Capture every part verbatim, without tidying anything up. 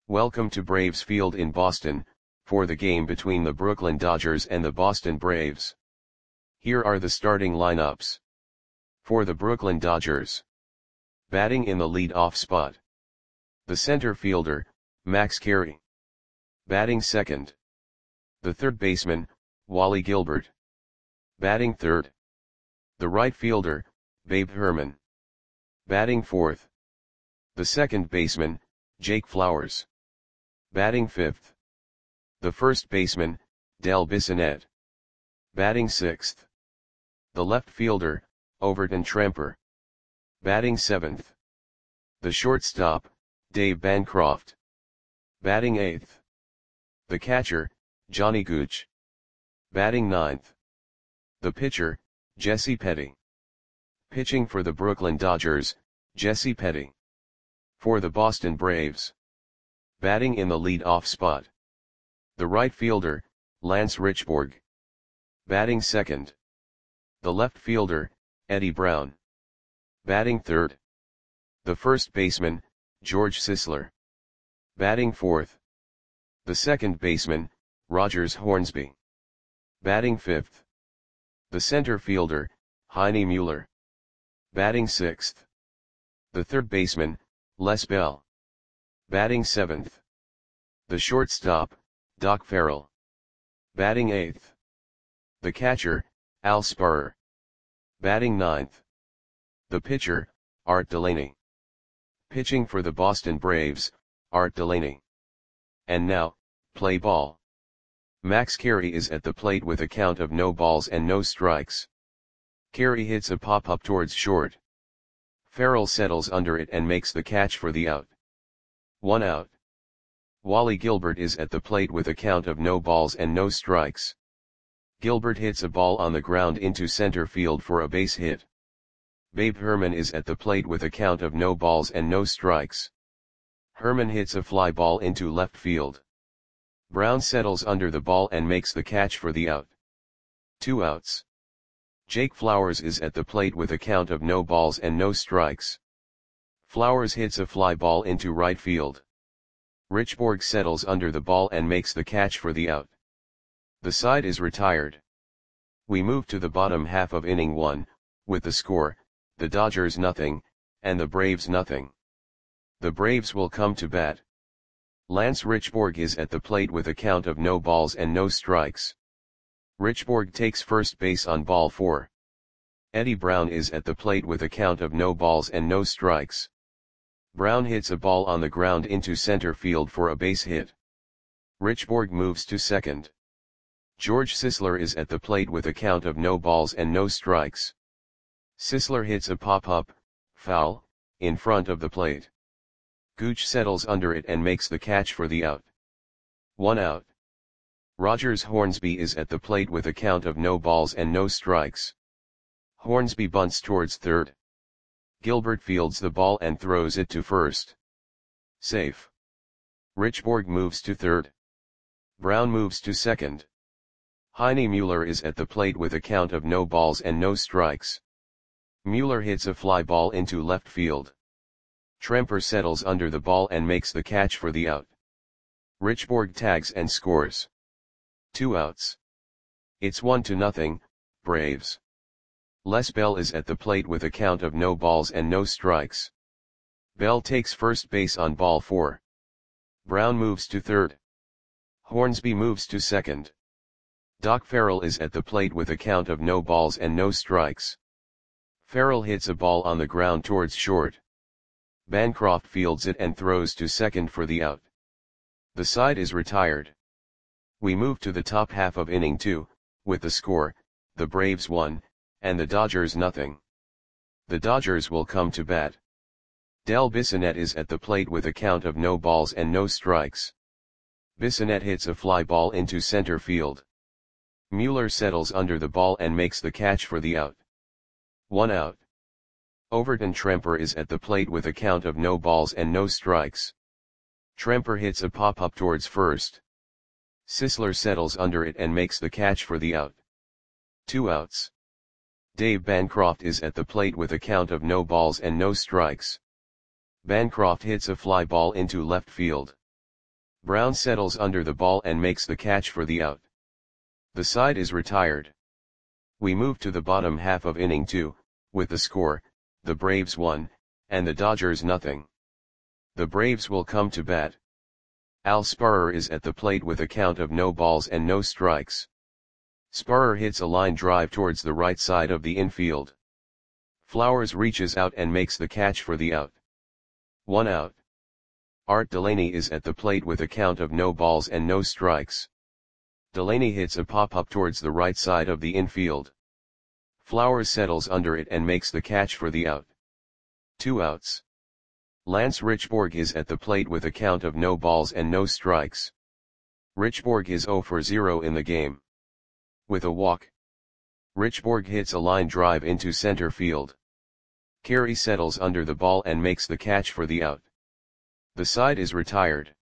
Welcome to Braves Field in Boston, for the game between the Brooklyn Dodgers and the Boston Braves. Here are the starting lineups. For the Brooklyn Dodgers. Batting in the lead-off spot. The center fielder, Max Carey. Batting second. The third baseman, Wally Gilbert. Batting third. The right fielder, Babe Herman. Batting fourth. The second baseman, Jake Flowers. Batting fifth. The first baseman, Del Bissonette. Batting sixth. The left fielder, Overton Tremper. Batting seventh. The shortstop, Dave Bancroft. Batting eighth. The catcher, Johnny Gooch. Batting ninth. The pitcher, Jesse Petty. Pitching for the Brooklyn Dodgers, Jesse Petty. For the Boston Braves. Batting in the lead-off spot. The right fielder, Lance Richburg. Batting second. The left fielder, Eddie Brown. Batting third. The first baseman, George Sisler. Batting fourth. The second baseman, Rogers Hornsby. Batting fifth. The center fielder, Heine Mueller. Batting sixth. The third baseman, Les Bell. Batting seventh. The shortstop, Doc Farrell. Batting eighth. The catcher, Al Spurrier. Batting ninth. The pitcher, Art Delaney. Pitching for the Boston Braves, Art Delaney. And now, play ball. Max Carey is at the plate with a count of no balls and no strikes. Carey hits a pop-up towards short. Farrell settles under it and makes the catch for the out. One out. Wally Gilbert is at the plate with a count of no balls and no strikes. Gilbert hits a ball on the ground into center field for a base hit. Babe Herman is at the plate with a count of no balls and no strikes. Herman hits a fly ball into left field. Brown settles under the ball and makes the catch for the out. Two outs. Jake Flowers is at the plate with a count of no balls and no strikes. Flowers hits a fly ball into right field. Richburg settles under the ball and makes the catch for the out. The side is retired. We move to the bottom half of inning one, with the score, the Dodgers nothing, and the Braves nothing. The Braves will come to bat. Lance Richburg is at the plate with a count of no balls and no strikes. Richburg takes first base on ball four. Eddie Brown is at the plate with a count of no balls and no strikes. Brown hits a ball on the ground into center field for a base hit. Richburg moves to second. George Sisler is at the plate with a count of no balls and no strikes. Sisler hits a pop-up, foul, in front of the plate. Gooch settles under it and makes the catch for the out. One out. Rogers Hornsby is at the plate with a count of no balls and no strikes. Hornsby bunts towards third. Gilbert fields the ball and throws it to first. Safe. Richburg moves to third. Brown moves to second. Heine Mueller is at the plate with a count of no balls and no strikes. Mueller hits a fly ball into left field. Tremper settles under the ball and makes the catch for the out. Richburg tags and scores. Two outs. It's one to nothing, Braves. Les Bell is at the plate with a count of no balls and no strikes. Bell takes first base on ball four. Brown moves to third. Hornsby moves to second. Doc Farrell is at the plate with a count of no balls and no strikes. Farrell hits a ball on the ground towards short. Bancroft fields it and throws to second for the out. The side is retired. We move to the top half of inning two, with the score, the Braves one, and the Dodgers nothing. The Dodgers will come to bat. Del Bissonette is at the plate with a count of no balls and no strikes. Bissonette hits a fly ball into center field. Mueller settles under the ball and makes the catch for the out. One out. Overton Tremper is at the plate with a count of no balls and no strikes. Tremper hits a pop-up towards first. Sisler settles under it and makes the catch for the out. Two outs. Dave Bancroft is at the plate with a count of no balls and no strikes. Bancroft hits a fly ball into left field. Brown settles under the ball and makes the catch for the out. The side is retired. We move to the bottom half of inning two, with the score, the Braves one, and the Dodgers nothing. The Braves will come to bat. Al Sparrer is at the plate with a count of no balls and no strikes. Sparrer hits a line drive towards the right side of the infield. Flowers reaches out and makes the catch for the out. One out. Art Delaney is at the plate with a count of no balls and no strikes. Delaney hits a pop-up towards the right side of the infield. Flowers settles under it and makes the catch for the out. Two outs. Lance Richborg is at the plate with a count of no balls and no strikes. Richborg is zero for zero in the game. With a walk, Richborg hits a line drive into center field. Carey settles under the ball and makes the catch for the out. The side is retired.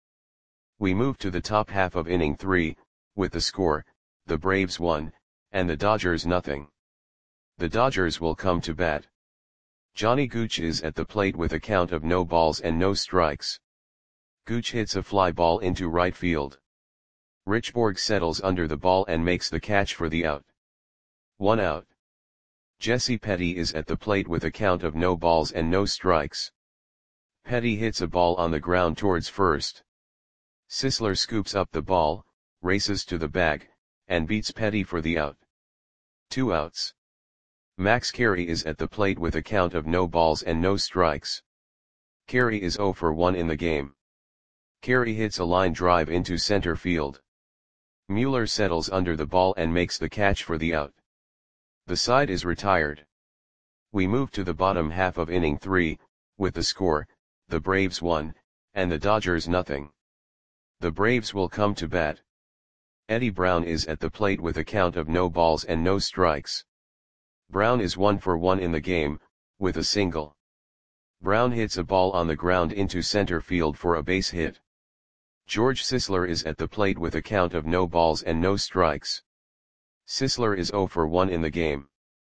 We move to the top half of inning three, with the score, the Braves one, and the Dodgers nothing. The Dodgers will come to bat. Johnny Gooch is at the plate with a count of no balls and no strikes. Gooch hits a fly ball into right field. Richborg settles under the ball and makes the catch for the out. One out. Jesse Petty is at the plate with a count of no balls and no strikes. Petty hits a ball on the ground towards first. Sisler scoops up the ball, races to the bag, and beats Petty for the out. Two outs. Max Carey is at the plate with a count of no balls and no strikes. Carey is zero for one in the game. Carey hits a line drive into center field. Mueller settles under the ball and makes the catch for the out. The side is retired. We move to the bottom half of inning three, with the score, the Braves one, and the Dodgers nothing. The Braves will come to bat. Eddie Brown is at the plate with a count of no balls and no strikes. Brown is one for one in the game, with a single. Brown hits a ball on the ground into center field for a base hit. George Sisler is at the plate with a count of no balls and no strikes. Sisler is zero for one in the game.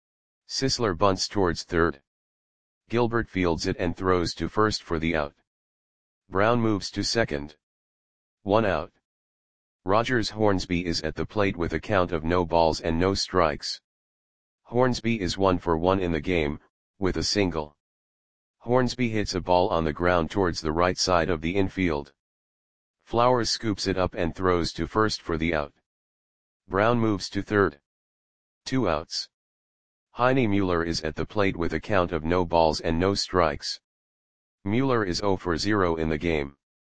Sisler bunts towards third. Gilbert fields it and throws to first for the out. Brown moves to second. One out. Rogers Hornsby is at the plate with a count of no balls and no strikes. Hornsby is one for one in the game, with a single. Hornsby hits a ball on the ground towards the right side of the infield. Flowers scoops it up and throws to first for the out. Brown moves to third. Two outs. Heine Mueller is at the plate with a count of no balls and no strikes. Mueller is zero for zero in the game.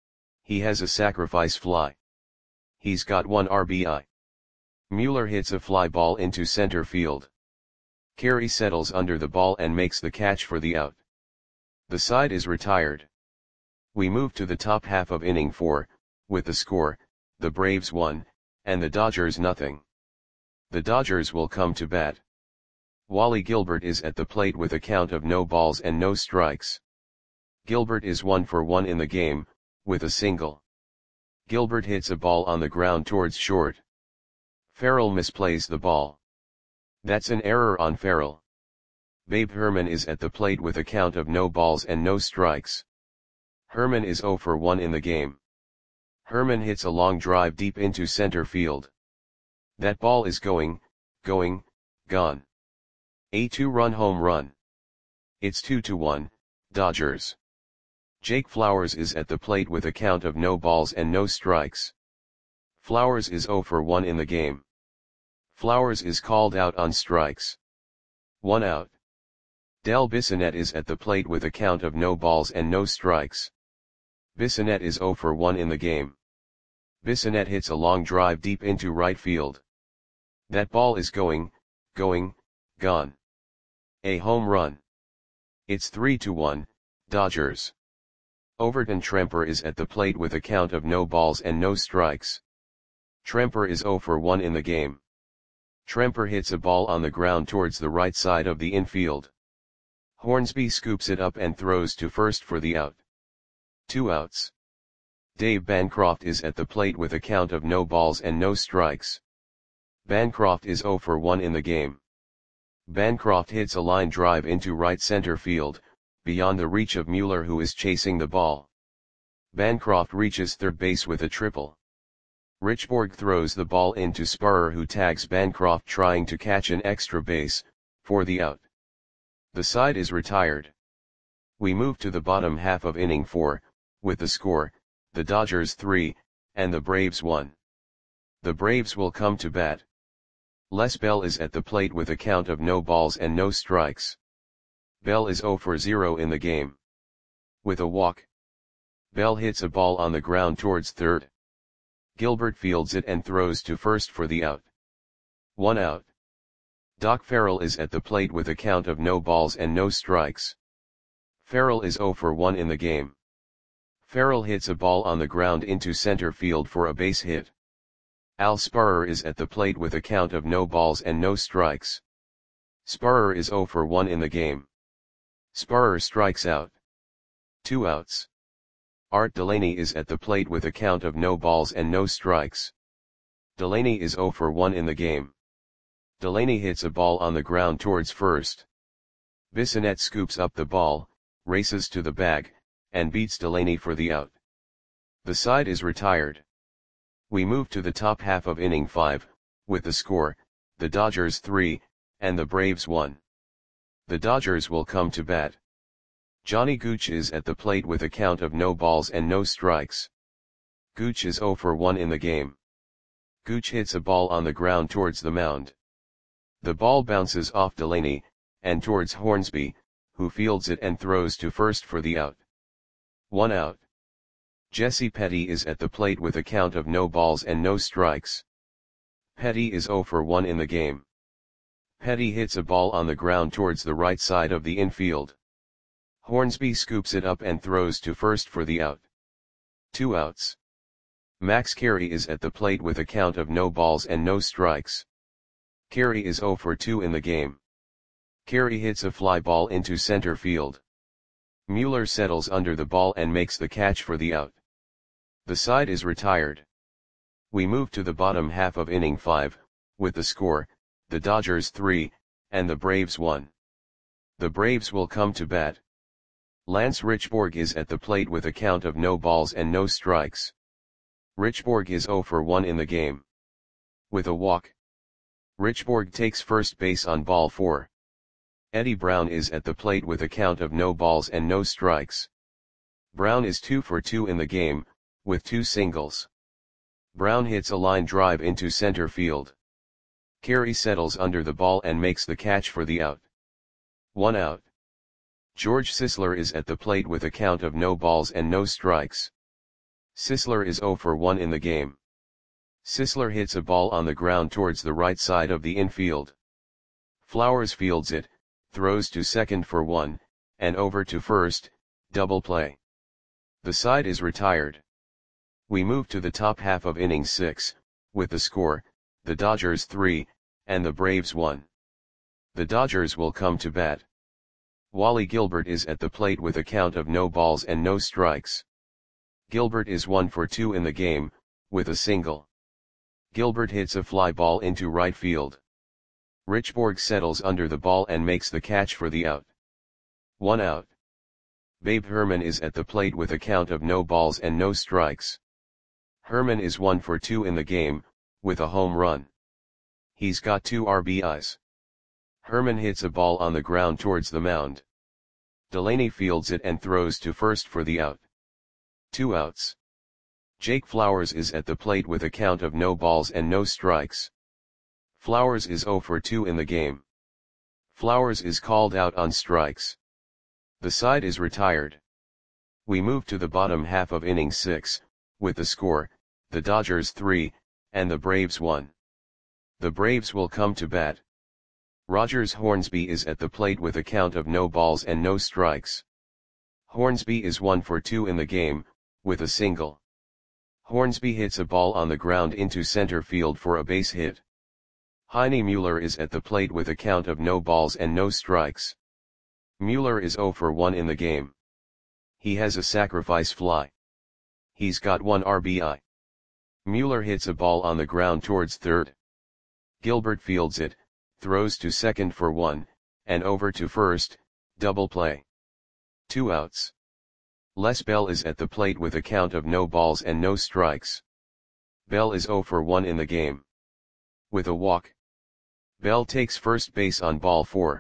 He has a sacrifice fly. He's got one R B I. Mueller hits a fly ball into center field. Carey settles under the ball and makes the catch for the out. The side is retired. We move to the top half of inning four, with the score, the Braves one, and the Dodgers nothing. The Dodgers will come to bat. Wally Gilbert is at the plate with a count of no balls and no strikes. Gilbert is one for one in the game, with a single. Gilbert hits a ball on the ground towards short. Farrell misplays the ball. That's an error on Farrell. Babe Herman is at the plate with a count of no balls and no strikes. Herman is zero for one in the game. Herman hits a long drive deep into center field. That ball is going, going, gone. A two-run home run. It's two to one, Dodgers. Jake Flowers is at the plate with a count of no balls and no strikes. Flowers is zero for one in the game. Flowers is called out on strikes. One out. Del Bissonette is at the plate with a count of no balls and no strikes. Bissonette is zero for one in the game. Bissonette hits a long drive deep into right field. That ball is going, going, gone. A home run. It's three to one, Dodgers. Overton Tremper is at the plate with a count of no balls and no strikes. Tremper is zero for one in the game. Tremper hits a ball on the ground towards the right side of the infield. Hornsby scoops it up and throws to first for the out. Two outs. Dave Bancroft is at the plate with a count of no balls and no strikes. Bancroft is zero for one in the game. Bancroft hits a line drive into right center field, beyond the reach of Mueller, who is chasing the ball. Bancroft reaches third base with a triple. Richborg throws the ball into Spurrier, who tags Bancroft trying to catch an extra base, for the out. The side is retired. We move to the bottom half of inning four, with the score, the Dodgers three, and the Braves one. The Braves will come to bat. Les Bell is at the plate with a count of no balls and no strikes. Bell is zero for zero in the game. With a walk, Bell hits a ball on the ground towards third. Gilbert fields it and throws to first for the out. One out. Doc Farrell is at the plate with a count of no balls and no strikes. Farrell is zero for one in the game. Farrell hits a ball on the ground into center field for a base hit. Al Spurrier is at the plate with a count of no balls and no strikes. Spurrier is zero for one in the game. Spurrier strikes out. Two outs. Art Delaney is at the plate with a count of no balls and no strikes. Delaney is zero for one in the game. Delaney hits a ball on the ground towards first. Bissonette scoops up the ball, races to the bag, and beats Delaney for the out. The side is retired. We move to the top half of inning five, with the score, the Dodgers three, and the Braves one. The Dodgers will come to bat. Johnny Gooch is at the plate with a count of no balls and no strikes. Gooch is zero for one in the game. Gooch hits a ball on the ground towards the mound. The ball bounces off Delaney, and towards Hornsby, who fields it and throws to first for the out. One out. Jesse Petty is at the plate with a count of no balls and no strikes. Petty is zero for one in the game. Petty hits a ball on the ground towards the right side of the infield. Hornsby scoops it up and throws to first for the out. Two outs. Max Carey is at the plate with a count of no balls and no strikes. Carey is zero for two in the game. Carey hits a fly ball into center field. Mueller settles under the ball and makes the catch for the out. The side is retired. We move to the bottom half of inning five, with the score, the Dodgers three, and the Braves one. The Braves will come to bat. Lance Richborg is at the plate with a count of no balls and no strikes. Richborg is zero for one in the game. With a walk, Richborg takes first base on ball four. Eddie Brown is at the plate with a count of no balls and no strikes. Brown is two for two in the game, with two singles. Brown hits a line drive into center field. Carey settles under the ball and makes the catch for the out. One out. George Sisler is at the plate with a count of no balls and no strikes. Sisler is zero for one in the game. Sisler hits a ball on the ground towards the right side of the infield. Flowers fields it, throws to second for one, and over to first, double play. The side is retired. We move to the top half of inning six, with the score, the Dodgers three, and the Braves one. The Dodgers will come to bat. Wally Gilbert is at the plate with a count of no balls and no strikes. Gilbert is one for two in the game, with a single. Gilbert hits a fly ball into right field. Richborg settles under the ball and makes the catch for the out. One out. Babe Herman is at the plate with a count of no balls and no strikes. Herman is one for two in the game, with a home run. He's got two R B Is. Herman hits a ball on the ground towards the mound. Delaney fields it and throws to first for the out. Two outs. Jake Flowers is at the plate with a count of no balls and no strikes. Flowers is zero for two in the game. Flowers is called out on strikes. The side is retired. We move to the bottom half of inning six, with the score, the Dodgers three, and the Braves one. The Braves will come to bat. Rogers Hornsby is at the plate with a count of no balls and no strikes. Hornsby is one for two in the game, with a single. Hornsby hits a ball on the ground into center field for a base hit. Heine Mueller is at the plate with a count of no balls and no strikes. Mueller is zero for one in the game. He has a sacrifice fly. He's got one R B I. Mueller hits a ball on the ground towards third. Gilbert fields it, throws to second for one, and over to first, double play. Two outs. Les Bell is at the plate with a count of no balls and no strikes. Bell is zero for one in the game. With a walk, Bell takes first base on ball four.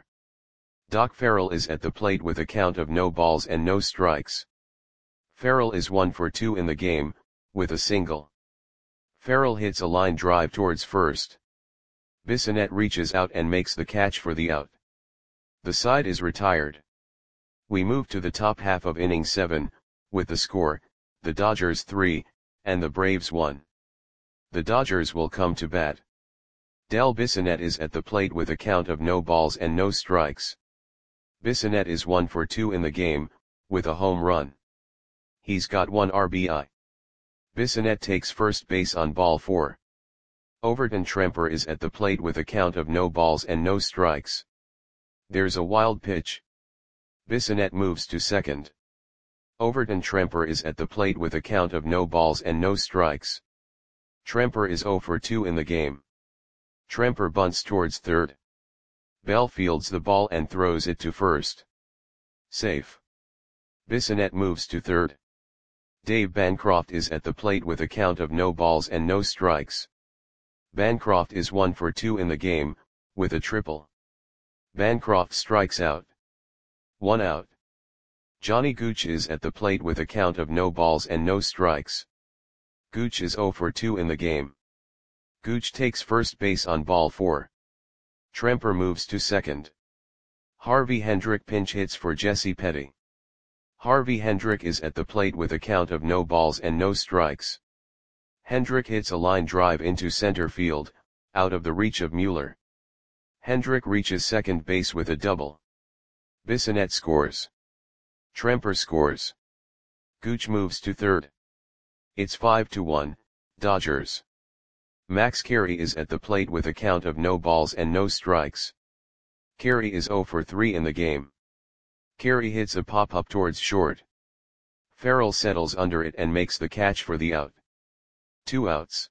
Doc Farrell is at the plate with a count of no balls and no strikes. Farrell is one for two in the game, with a single. Farrell hits a line drive towards first. Bissonette reaches out and makes the catch for the out. The side is retired. We move to the top half of inning seven, with the score, the Dodgers three, and the Braves one. The Dodgers will come to bat. Del Bissonette is at the plate with a count of no balls and no strikes. Bissonette is one for two in the game, with a home run. He's got one R B I. Bissonette takes first base on ball four. Overton Tremper is at the plate with a count of no balls and no strikes. There's a wild pitch. Bissonette moves to second. Overton Tremper is at the plate with a count of no balls and no strikes. Tremper is zero for two in the game. Tremper bunts towards third. Bell fields the ball and throws it to first. Safe. Bissonette moves to third. Dave Bancroft is at the plate with a count of no balls and no strikes. Bancroft is one for two in the game, with a triple. Bancroft strikes out. One out. Johnny Gooch is at the plate with a count of no balls and no strikes. Gooch is zero for two in the game. Gooch takes first base on ball four. Tremper moves to second. Harvey Hendrick pinch hits for Jesse Petty. Harvey Hendrick is at the plate with a count of no balls and no strikes. Hendrick hits a line drive into center field, out of the reach of Mueller. Hendrick reaches second base with a double. Bissonette scores. Tremper scores. Gooch moves to third. It's five to one, Dodgers. Max Carey is at the plate with a count of no balls and no strikes. Carey is zero for three in the game. Carey hits a pop-up towards short. Farrell settles under it and makes the catch for the out. Two outs.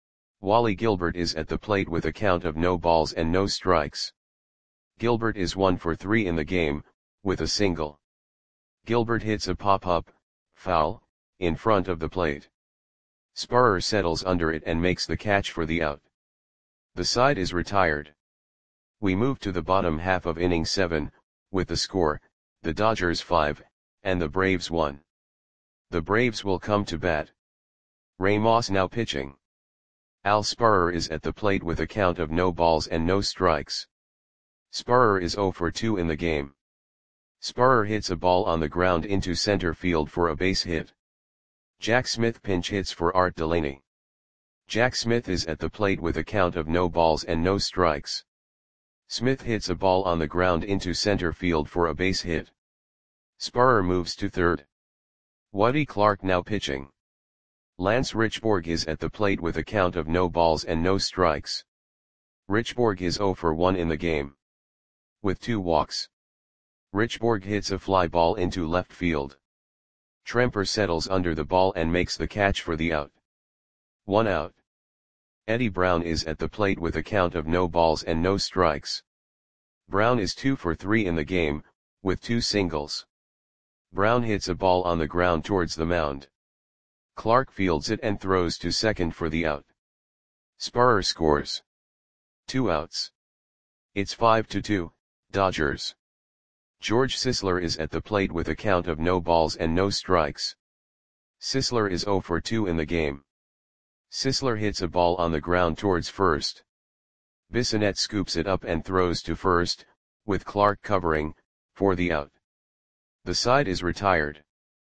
Wally Gilbert is at the plate with a count of no balls and no strikes. Gilbert is one for three in the game, with a single. Gilbert hits a pop-up, foul, in front of the plate. Sparrer settles under it and makes the catch for the out. The side is retired. We move to the bottom half of inning seven, with the score, the Dodgers five, and the Braves one. The Braves will come to bat. Ray Moss now pitching. Al Sparrer is at the plate with a count of no balls and no strikes. Sparrer is zero for two in the game. Sparrer hits a ball on the ground into center field for a base hit. Jack Smith pinch hits for Art Delaney. Jack Smith is at the plate with a count of no balls and no strikes. Smith hits a ball on the ground into center field for a base hit. Sparrer moves to third. Woody Clark now pitching. Lance Richborg is at the plate with a count of no balls and no strikes. Richborg is zero for one in the game. With two walks. Richborg hits a fly ball into left field. Tremper settles under the ball and makes the catch for the out. One out. Eddie Brown is at the plate with a count of no balls and no strikes. Brown is two for three in the game, with two singles. Brown hits a ball on the ground towards the mound. Clark fields it and throws to second for the out. Sparrer scores. Two outs. It's five to two, Dodgers. George Sisler is at the plate with a count of no balls and no strikes. Sisler is zero for two in the game. Sisler hits a ball on the ground towards first. Bissonette scoops it up and throws to first, with Clark covering, for the out. The side is retired.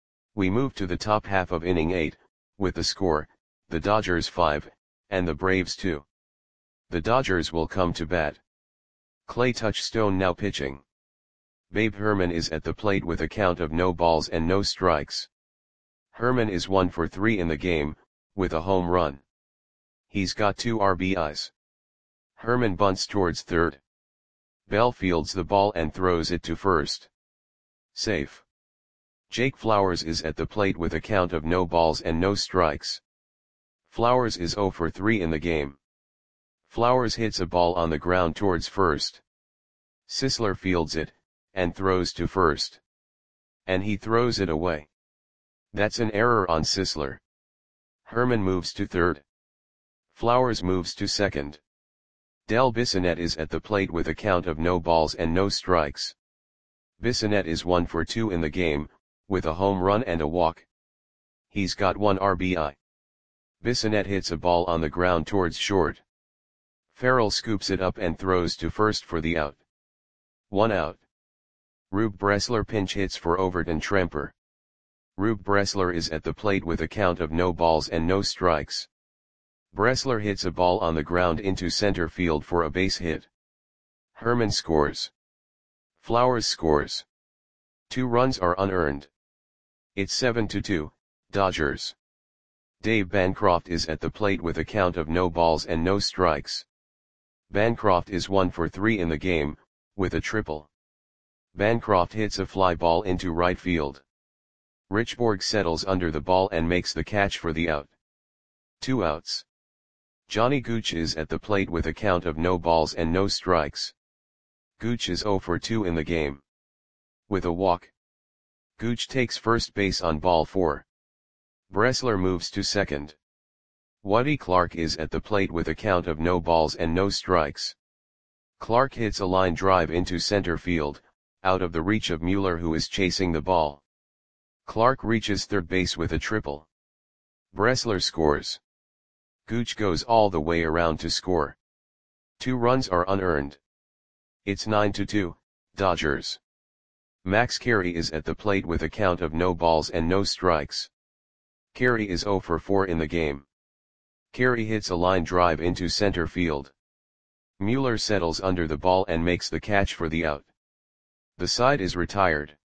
We move to the top half of inning eight, with the score, the Dodgers five, and the Braves two. The Dodgers will come to bat. Clay Touchstone now pitching. Babe Herman is at the plate with a count of no balls and no strikes. Herman is one for three in the game, with a home run. He's got two R B Is. Herman bunts towards third. Bell fields the ball and throws it to first. Safe. Jake Flowers is at the plate with a count of no balls and no strikes. Flowers is zero for three in the game. Flowers hits a ball on the ground towards first. Sisler fields it, and throws to first. And he throws it away. That's an error on Sisler. Herman moves to third. Flowers moves to second. Del Bissonette is at the plate with a count of no balls and no strikes. Bissonette is one for two in the game, with a home run and a walk. He's got one R B I. Bissonette hits a ball on the ground towards short. Farrell scoops it up and throws to first for the out. One out. Rube Bressler pinch hits for Overton Tremper. Rube Bressler is at the plate with a count of no balls and no strikes. Bressler hits a ball on the ground into center field for a base hit. Herman scores. Flowers scores. Two runs are unearned. It's seven to two, Dodgers. Dave Bancroft is at the plate with a count of no balls and no strikes. Bancroft is one for three in the game, with a triple. Bancroft hits a fly ball into right field. Richborg settles under the ball and makes the catch for the out. Two outs. Johnny Gooch is at the plate with a count of no balls and no strikes. Gooch is zero for two in the game. With a walk. Gooch takes first base on ball four. Bressler moves to second. Woody Clark is at the plate with a count of no balls and no strikes. Clark hits a line drive into center field, out of the reach of Mueller, who is chasing the ball. Clark reaches third base with a triple. Bressler scores. Gooch goes all the way around to score. Two runs are unearned. It's nine to two, Dodgers. Max Carey is at the plate with a count of no balls and no strikes. Carey is zero for four in the game. Carey hits a line drive into center field. Mueller settles under the ball and makes the catch for the out. The side is retired.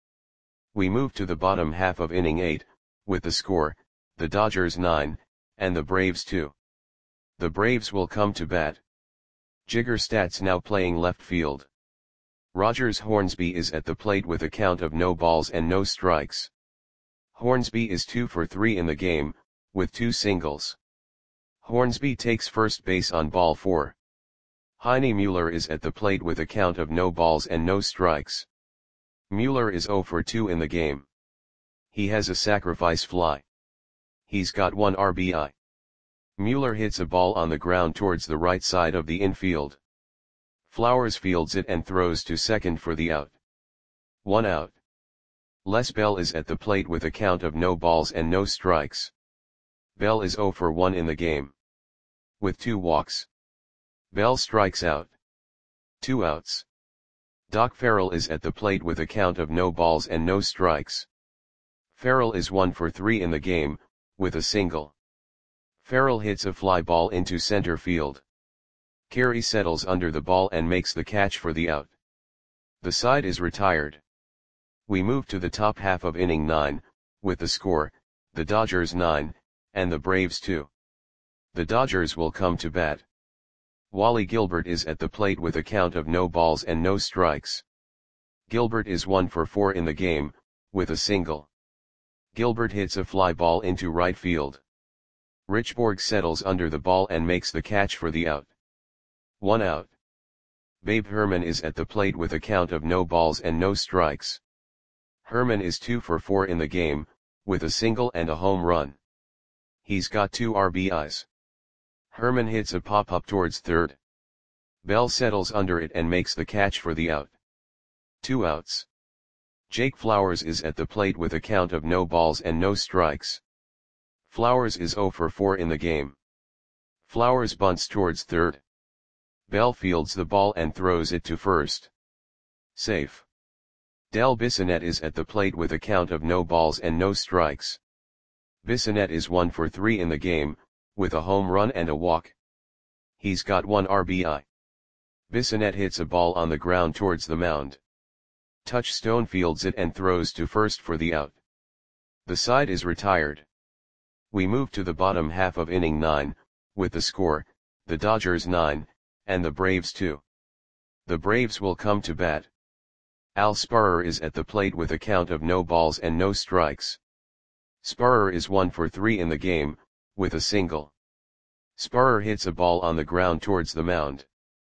We move to the bottom half of inning eight, with the score, the Dodgers nine, and the Braves two. The Braves will come to bat. Jigger Stats now playing left field. Rogers Hornsby is at the plate with a count of no balls and no strikes. Hornsby is two for three in the game, with two singles. Hornsby takes first base on ball four. Heine Mueller is at the plate with a count of no balls and no strikes. Mueller is zero for two in the game. He has a sacrifice fly. He's got one R B I. Mueller hits a ball on the ground towards the right side of the infield. Flowers fields it and throws to second for the out. One out. Les Bell is at the plate with a count of no balls and no strikes. Bell is zero for one in the game. With two walks. Bell strikes out. Two outs. Doc Farrell is at the plate with a count of no balls and no strikes. Farrell is one for three in the game, with a single. Farrell hits a fly ball into center field. Carey settles under the ball and makes the catch for the out. The side is retired. We move to the top half of inning nine, with the score, the Dodgers nine, and the Braves two. The Dodgers will come to bat. Wally Gilbert is at the plate with a count of no balls and no strikes. Gilbert is one for four in the game, with a single. Gilbert hits a fly ball into right field. Richborg settles under the ball and makes the catch for the out. One out. Babe Herman is at the plate with a count of no balls and no strikes. Herman is two for four in the game, with a single and a home run. He's got two R B Is. Herman hits a pop-up towards third. Bell settles under it and makes the catch for the out. Two outs. Jake Flowers is at the plate with a count of no balls and no strikes. Flowers is zero for four in the game. Flowers bunts towards third. Bell fields the ball and throws it to first. Safe. Del Bissonette is at the plate with a count of no balls and no strikes. Bissonette is one for three in the game, with a home run and a walk. He's got one R B I. Bissonette hits a ball on the ground towards the mound. Touchstone fields it and throws to first for the out. The side is retired. We move to the bottom half of inning nine, with the score, the Dodgers nine, and the Braves two. The Braves will come to bat. Al Sparrer is at the plate with a count of no balls and no strikes. Sparrer is one for three in the game, with a single. Sparrer hits a ball on the ground towards the mound.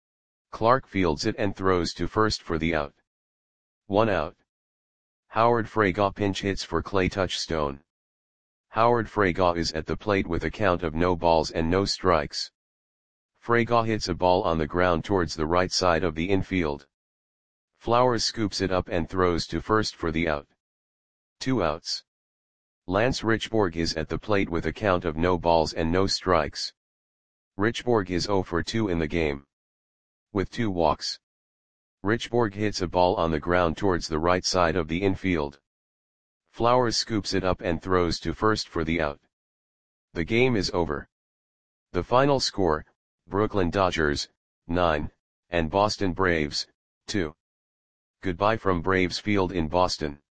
Clark fields it and throws to first for the out. One out. Howard Fraga pinch hits for Clay Touchstone. Howard Fraga is at the plate with a count of no balls and no strikes. Fraga hits a ball on the ground towards the right side of the infield. Flowers scoops it up and throws to first for the out. Two outs. Lance Richborg is at the plate with a count of no balls and no strikes. Richborg is zero for two in the game. With two walks. Richborg hits a ball on the ground towards the right side of the infield. Flowers scoops it up and throws to first for the out. The game is over. The final score, Brooklyn Dodgers, nine, and Boston Braves, two. Goodbye from Braves Field in Boston.